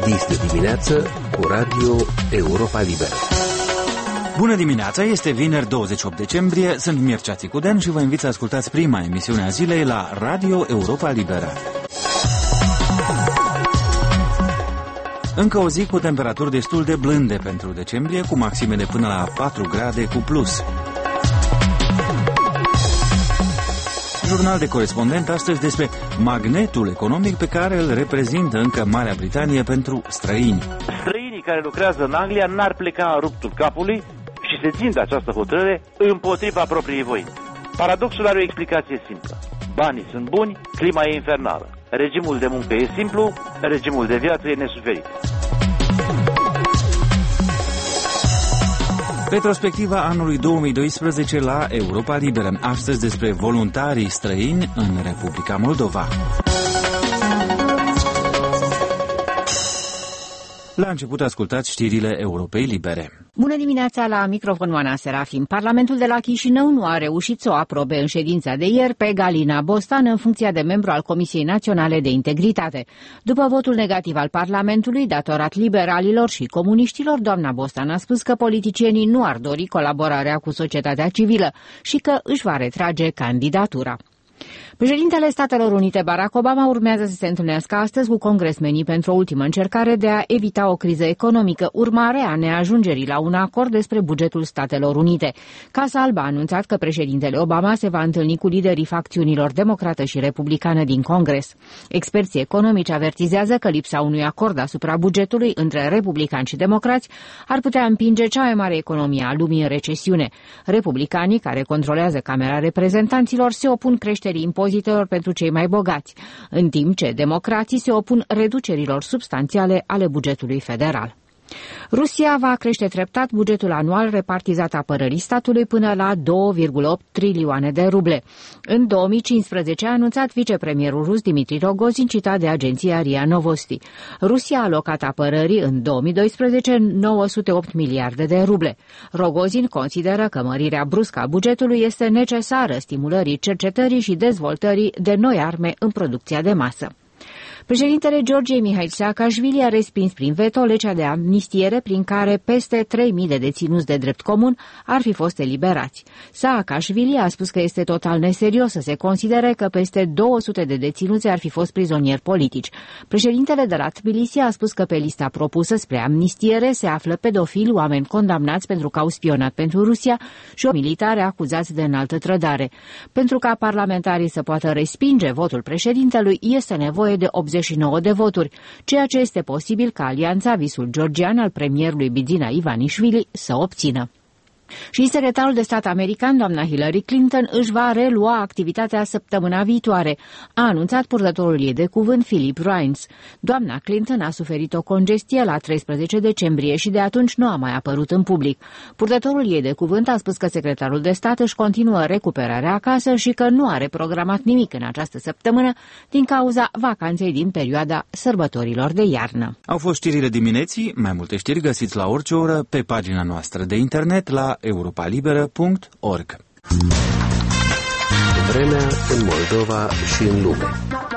Este dimineață cu Radio Europa Liberă. Bună dimineața, este vineri 28 decembrie, sunt Mircea Țicuden și vă invit să ascultați prima emisiune a zilei la Radio Europa Liberă. Încă o zi cu temperaturi destul de blânde pentru decembrie, cu maxime de până la 4 grade cu plus. Jurnal de corespondent astăzi despre magnetul economic pe care îl reprezintă încă Marea Britanie pentru străini. Străinii care lucrează în Anglia n-ar pleca în ruptul capului și se țin de această hotărâre împotriva propriei voințe. Paradoxul are o explicație simplă. Banii sunt buni, clima e infernală. Regimul de muncă e simplu, regimul de viață e nesuferit. Retrospectiva anului 2012 la Europa Liberă. Astăzi despre voluntarii străini în Republica Moldova. La început ascultați știrile Europei Libere. Bună dimineața, la microfon Oana Serafim. Parlamentul de la Chișinău nu a reușit să o aprobe în ședința de ieri pe Galina Bostan în funcția de membru al Comisiei Naționale de Integritate. După votul negativ al Parlamentului, datorat liberalilor și comuniștilor, doamna Bostan a spus că politicienii nu ar dori colaborarea cu societatea civilă și că își va retrage candidatura. Președintele Statelor Unite, Barack Obama, urmează să se întâlnească astăzi cu congresmenii pentru o ultimă încercare de a evita o criză economică, urmare a neajungerii la un acord despre bugetul Statelor Unite. Casa Albă a anunțat că președintele Obama se va întâlni cu liderii facțiunilor democrată și republicană din Congres. Experții economici avertizează că lipsa unui acord asupra bugetului între republicani și democrați ar putea împinge cea mai mare economie a lumii în recesiune. Republicanii, care controlează Camera Reprezentanților, se opun creșterii impozitelor pentru cei mai bogați, în timp ce democrații se opun reducerilor substanțiale ale bugetului federal. Rusia va crește treptat bugetul anual repartizat apărării statului până la 2,8 trilioane de ruble. În 2015 a anunțat vicepremierul rus Dmitri Rogozin, citat de agenția RIA Novosti. Rusia a alocat apărării în 2012 908 miliarde de ruble. Rogozin consideră că mărirea bruscă a bugetului este necesară stimulării cercetării și dezvoltării de noi arme în producția de masă. Președintele Georgiei Mihail Saakashvili a respins prin veto legea de amnistiere prin care peste 3.000 de deținuți de drept comun ar fi fost eliberați. Saakashvili a spus că este total neserios să se considere că peste 200 de deținuți ar fi fost prizonieri politici. Președintele de la Tbilisi a spus că pe lista propusă spre amnistiere se află pedofili, oameni condamnați pentru că au spionat pentru Rusia și militari acuzați de înaltă trădare. Pentru ca parlamentarii să poată respinge votul președintelui, este nevoie de 89 de voturi, ceea ce este posibil ca alianța Visul Georgian al premierului Bidzina Ivanișvili să obțină. Și secretarul de stat american, doamna Hillary Clinton, își va relua activitatea săptămâna viitoare, a anunțat purtătorul ei de cuvânt Philip Reince. Doamna Clinton a suferit o congestie la 13 decembrie și de atunci nu a mai apărut în public. Purtătorul ei de cuvânt a spus că secretarul de stat își continuă recuperarea acasă și că nu are programat nimic în această săptămână din cauza vacanței din perioada sărbătorilor de iarnă. Au fost știrile dimineții, mai multe știri găsiți la orice oră pe pagina noastră de internet la europalibera.org. Vremea în Moldova și în lume.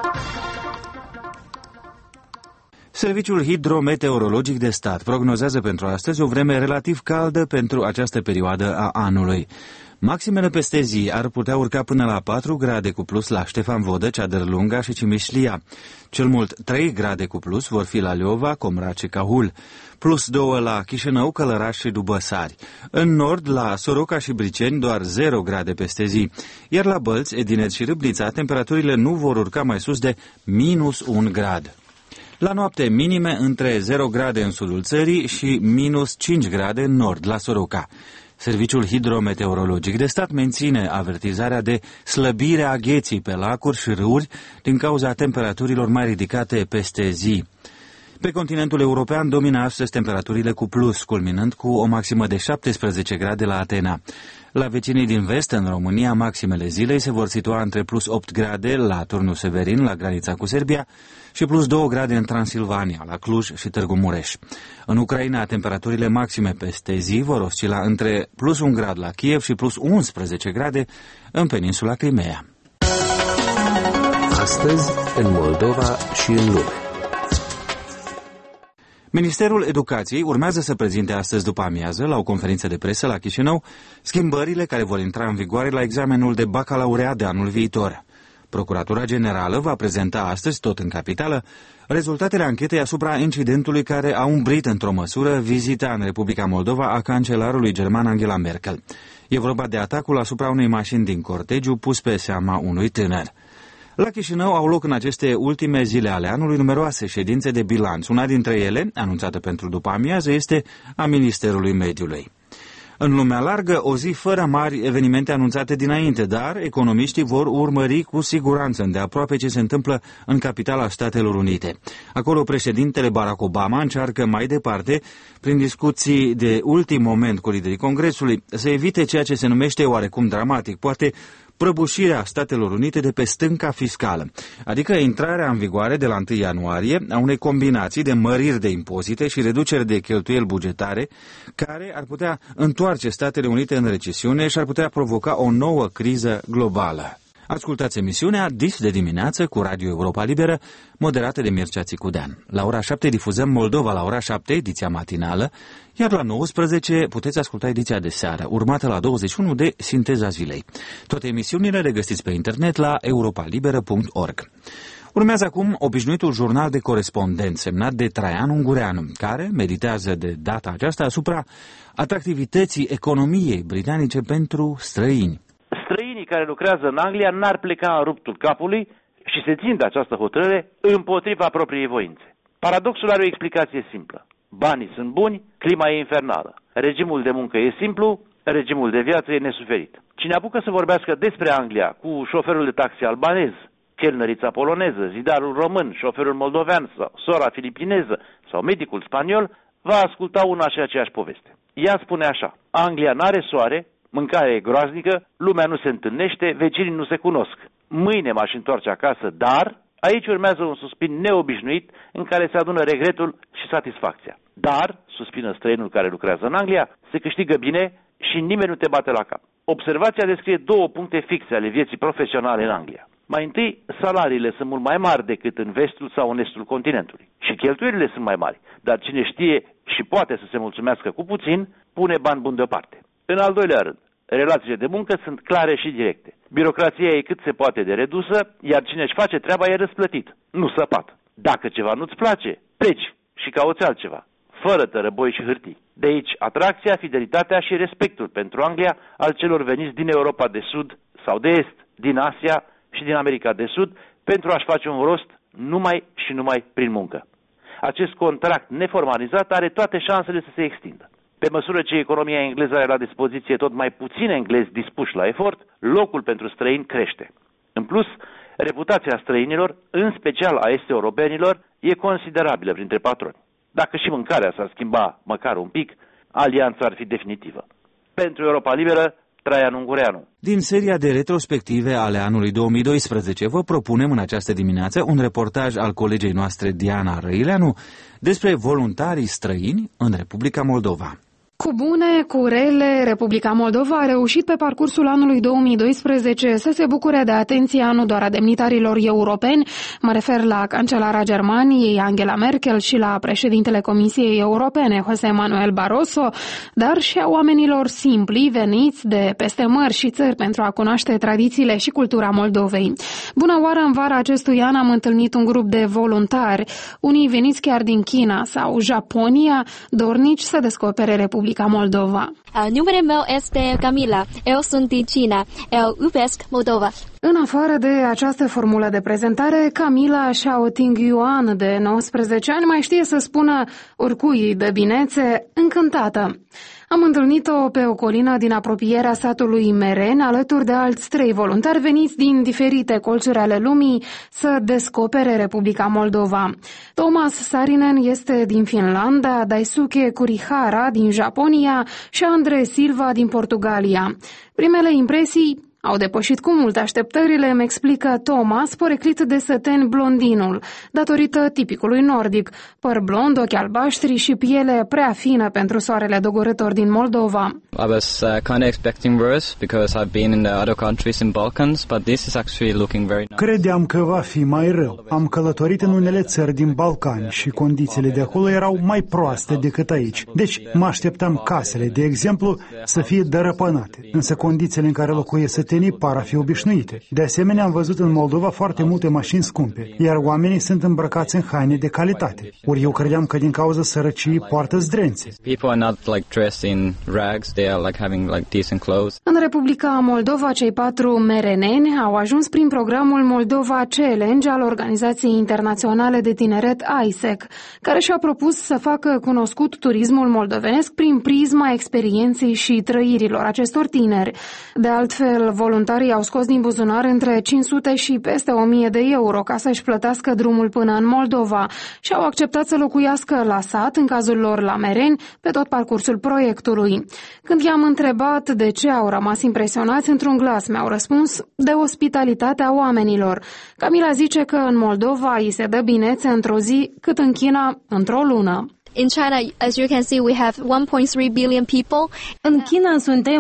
Serviciul Hidrometeorologic de Stat prognozează pentru astăzi o vreme relativ caldă pentru această perioadă a anului. Maximele peste zi ar putea urca până la 4 grade cu plus la Ștefan Vodă, Ceadărlunga și Cimișlia. Cel mult 3 grade cu plus vor fi la Leova, Comrace și Cahul, plus 2 la Chișinău, Călăraș și Dubăsari. În nord, la Soroca și Briceni, doar 0 grade peste zi. Iar la Bălți, Edinet și Râblița, temperaturile nu vor urca mai sus de minus 1 grad. La noapte, minime între 0 grade în sudul țării și minus 5 grade în nord, la Soroca. Serviciul Hidrometeorologic de Stat menține avertizarea de slăbire a gheții pe lacuri și râuri din cauza temperaturilor mai ridicate peste zi. Pe continentul european domină astăzi temperaturile cu plus, culminând cu o maximă de 17 grade la Atena. La vecinii din vest, în România, maximele zilei se vor situa între plus 8 grade la Turnul Severin, la granița cu Serbia, și plus 2 grade în Transilvania, la Cluj și Târgu Mureș. În Ucraina, temperaturile maxime peste zi vor oscila între plus 1 grad la Kiev și plus 11 grade în peninsula Crimea. Astăzi, în Moldova și în lume. Ministerul Educației urmează să prezinte astăzi după amiază, la o conferință de presă la Chișinău, schimbările care vor intra în vigoare la examenul de bacalaureat de anul viitor. Procuratura Generală va prezenta astăzi, tot în capitală, rezultatele anchetei asupra incidentului care a umbrit într-o măsură vizita în Republica Moldova a cancelarului german Angela Merkel. E vorba de atacul asupra unei mașini din cortegiu pus pe seama unui tânăr. La Chișinău au loc în aceste ultime zile ale anului numeroase ședințe de bilanț. Una dintre ele, anunțată pentru după amiază, este a Ministerului Mediului. În lumea largă, o zi fără mari evenimente anunțate dinainte, dar economiștii vor urmări cu siguranță îndeaproape ce se întâmplă în capitala Statelor Unite. Acolo președintele Barack Obama încearcă mai departe, prin discuții de ultim moment cu liderii Congresului, să evite ceea ce se numește oarecum dramatic, poate prăbușirea Statelor Unite de pe stânca fiscală, adică intrarea în vigoare de la 1 ianuarie a unei combinații de măriri de impozite și reduceri de cheltuieli bugetare, care ar putea întoarce Statele Unite în recesiune și ar putea provoca o nouă criză globală. Ascultați emisiunea DIS de dimineață cu Radio Europa Liberă, moderată de Mircea Țicudean. La ora 7 difuzăm Moldova la ora 7, ediția matinală, iar la 19 puteți asculta ediția de seară, urmată la 21 de Sinteza Zilei. Toate emisiunile le găsiți pe internet la europalibera.org. Urmează acum obișnuitul jurnal de corespondent semnat de Traian Ungureanu, care meditează de data aceasta asupra atractivității economiei britanice pentru străini. Străinii care lucrează în Anglia n-ar pleca în ruptul capului și se țin de această hotărâre împotriva propriei voințe. Paradoxul are o explicație simplă. Banii sunt buni, clima e infernală. Regimul de muncă e simplu, regimul de viață e nesuferit. Cine apucă să vorbească despre Anglia cu șoferul de taxi albanez, chelnărița poloneză, zidarul român, șoferul moldovean sau sora filipineză sau medicul spaniol, va asculta una și aceeași poveste. Ea spune așa: Anglia n-are soare, mâncarea e groaznică, lumea nu se întâlnește, vecinii nu se cunosc. Mâine m-aș întoarce acasă, dar aici urmează un suspin neobișnuit în care se adună regretul și satisfacția. Dar, suspină străinul care lucrează în Anglia, se câștigă bine și nimeni nu te bate la cap. Observația descrie două puncte fixe ale vieții profesionale în Anglia. Mai întâi, salariile sunt mult mai mari decât în vestul sau în estul continentului. Și cheltuielile sunt mai mari, dar cine știe și poate să se mulțumească cu puțin, pune bani buni deoparte. În al doilea rând, relațiile de muncă sunt clare și directe. Birocrația e cât se poate de redusă, iar cine își face treaba e răsplătit, nu săpat. Dacă ceva nu-ți place, pleci și cauți altceva, fără tărăboi și hârtii. De aici atracția, fidelitatea și respectul pentru Anglia al celor veniți din Europa de Sud sau de Est, din Asia și din America de Sud, pentru a-și face un rost numai și numai prin muncă. Acest contract neformalizat are toate șansele să se extindă. Pe măsură ce economia engleză are la dispoziție tot mai puțini englezi dispuși la efort, locul pentru străini crește. În plus, reputația străinilor, în special a est-europenilor, e considerabilă printre patroni. Dacă și mâncarea s-ar schimba măcar un pic, alianța ar fi definitivă. Pentru Europa Liberă, Traian Ungureanu. Din seria de retrospective ale anului 2012 vă propunem în această dimineață un reportaj al colegei noastre Diana Răileanu despre voluntarii străini în Republica Moldova. Cu bune, cu rele, Republica Moldova a reușit pe parcursul anului 2012 să se bucure de atenția nu doar a demnitarilor europeni, mă refer la cancelara Germaniei Angela Merkel și la președintele Comisiei Europene José Manuel Barroso, dar și a oamenilor simpli veniți de peste mări și țări pentru a cunoaște tradițiile și cultura Moldovei. Bună oară, în vara acestui an am întâlnit un grup de voluntari, unii veniți chiar din China sau Japonia, dornici să descopere Republica Moldova. Numele meu este Camila. Eu sunt din China. Eu iubesc Moldova. În afară de această formulă de prezentare, Camila Xiaoting-Yuan, de 19 ani, mai știe să spună oricui de binețe, încântată. Am întâlnit-o pe o colină din apropierea satului Meren, alături de alți 3 voluntari veniți din diferite colțuri ale lumii să descopere Republica Moldova. Thomas Sarinen este din Finlanda, Daisuke Kurihara din Japonia și Andre Silva din Portugalia. Primele impresii Au depășit cu mult așteptările, îmi explică Thomas, poreclit de săten blondinul, datorită tipicului nordic, păr blond, ochi albaștri și piele prea fină pentru soarele dogorător din Moldova. I was kind of expecting worse because I've been in the other countries in Balkans, but this is actually looking very nice. Credeam că va fi mai rău. Am călătorit în unele țări din Balcani și condițiile de acolo erau mai proaste decât aici. Deci mă așteptam casele, de exemplu, să fie dărăpânate. Însă condițiile în care locuiesc sătenii par a fi obișnuite. De asemenea, am văzut în Moldova foarte multe mașini scumpe, iar oamenii sunt îmbrăcați în haine de calitate. Ori eu credeam că din cauza sărăciei poartă zdrențe. People are not like dressed in rags, they are like having like decent clothes. În Republica Moldova, cei 4 mereneni au ajuns prin programul Moldova Challenge al Organizației Internaționale de Tineret ISEC, care și-a propus să facă cunoscut turismul moldovenesc prin prisma experienței și trăirilor acestor tineri. De altfel, voluntarii au scos din buzunar între 500 și peste 1000 de euro ca să-și plătească drumul până în Moldova și au acceptat să locuiască la sat, în cazul lor la Mereni, pe tot parcursul proiectului. Când i-am întrebat de ce au rămas impresionați, într-un glas mi-au răspuns: de ospitalitatea oamenilor. Camila zice că în Moldova îi se dă binețe într-o zi cât în China într-o lună. In China, as you can see, we have 1.3 billion people. În China suntem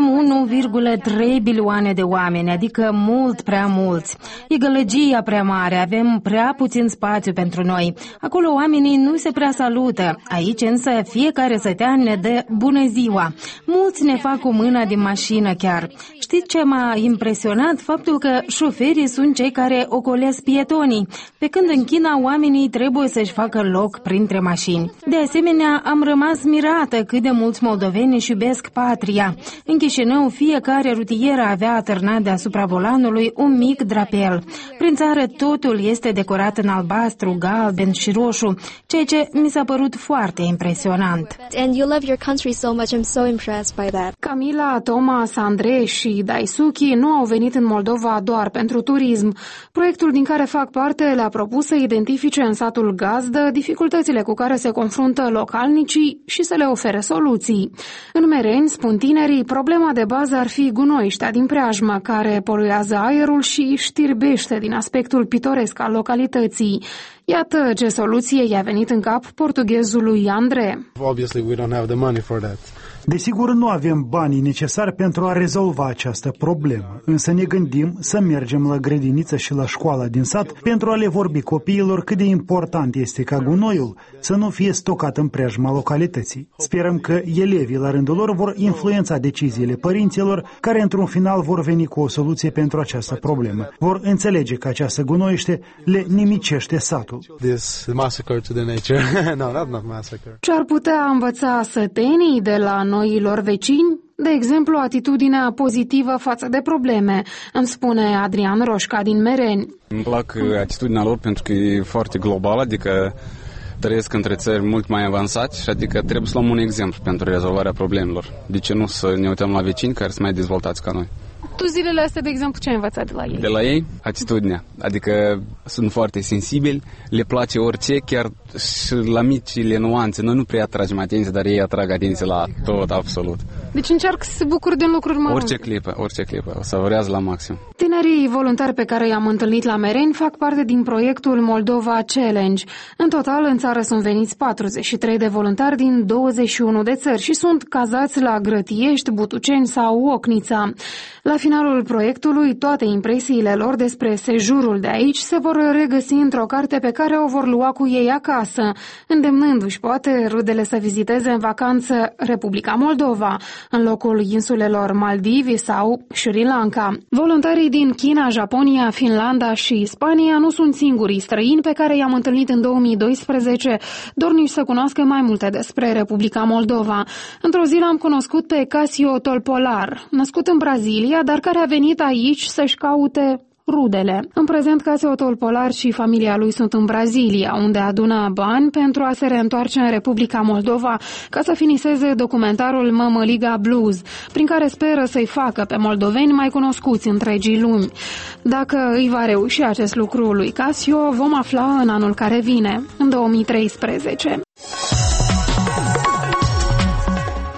1,3 bilioane de oameni, adică mult prea mulți. E gălăgia prea mare, avem prea puțin spațiu pentru noi. Acolo oamenii nu se prea salută. Aici însă fiecare sătean ne dă bună ziua. Mulți ne fac cu mâna din mașină chiar. Știți ce m-a impresionat? Faptul că șoferii sunt cei care ocolesc pietonii, pe când în China oamenii trebuie să-și facă loc printre mașini. De asemenea, am rămas mirată cât de mulți moldoveni își iubesc patria. În Chișinău, fiecare rutieră avea atârnat deasupra volanului un mic drapel. Prin țară totul este decorat în albastru, galben și roșu, ceea ce mi s-a părut foarte impresionant. And you love your country so much. I'm so impressed by that. Camila, Thomas, Andrei și Daisuke nu au venit în Moldova doar pentru turism. Proiectul din care fac parte le-a propus să identifice în satul gazdă dificultățile cu care se confruntă localnicii și să le ofere soluții. În Mereni, spun tinerii, problema de bază ar fi gunoiștea din preajmă, care poluează aerul și știrbește din aspectul pitoresc al localității. Iată ce soluție i-a venit în cap portughezului Andrei. Obviously, we don't have the money for that. Desigur, nu avem banii necesari pentru a rezolva această problemă, însă ne gândim să mergem la grădiniță și la școala din sat pentru a le vorbi copiilor cât de important este ca gunoiul să nu fie stocat în preajma localității. Sperăm că elevii, la rândul lor, vor influența deciziile părinților, care într-un final vor veni cu o soluție pentru această problemă. Vor înțelege că această gunoiște le nimicește satul. This massacre to the nature. No, that's not massacre. Ce ar putea învăța sătenii de la noilor vecini? De exemplu, atitudinea pozitivă față de probleme, îmi spune Adrian Roșca din Mereni. Îmi plac atitudinea lor pentru că e foarte globală, adică trăiesc între țări mult mai avansați și adică trebuie să luăm un exemplu pentru rezolvarea problemelor. De ce nu să ne uităm la vecini care sunt mai dezvoltați ca noi? Tu zilele astea, de exemplu, ce ai învățat de la ei? De la ei? Atitudinea. Adică sunt foarte sensibili, le place orice, chiar și la micile nuanțe. Noi nu prea atragem atenție, dar ei atrag atenție la tot, absolut. Deci încearcă să se bucure din lucruri mărunte. Orice clipă. O savourează la maxim. Tinerii voluntari pe care i-am întâlnit la Mereni fac parte din proiectul Moldova Challenge. În total, în țară sunt veniți 43 de voluntari din 21 de țări și sunt cazați la Grătiești, Butuceni sau Ocnița. La finalul proiectului, toate impresiile lor despre sejurul de aici se vor regăsi într-o carte pe care o vor lua cu ei acasă, îndemnându-și poate rudele să viziteze în vacanță Republica Moldova, în locul insulelor Maldivi sau Sri Lanka. Voluntarii din China, Japonia, Finlanda și Spania nu sunt singurii străini pe care i-am întâlnit în 2012, dorniși să cunoască mai multe despre Republica Moldova. Într-o zi l-am cunoscut pe Casio Tolpolar, născut în Brazilia, dar care a venit aici să-și caute rudele. În prezent, Casio Tolpolar și familia lui sunt în Brazilia, unde adună bani pentru a se reîntoarce în Republica Moldova ca să finiseze documentarul Mămăliga Blues, prin care speră să-i facă pe moldoveni mai cunoscuți întregii lumi. Dacă îi va reuși acest lucru lui Casio, vom afla în anul care vine, în 2013.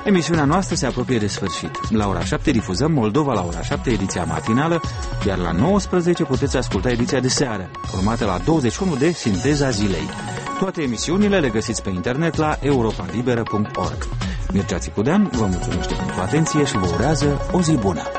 Emisiunea noastră se apropie de sfârșit. La ora 7 difuzăm Moldova la ora 7, ediția matinală, iar la 19 puteți asculta ediția de seară, urmată la 21 de Sinteza zilei. Toate emisiunile le găsiți pe internet la europalibera.org. Mircea Țicudean vă mulțumește pentru atenție și vă urează o zi bună!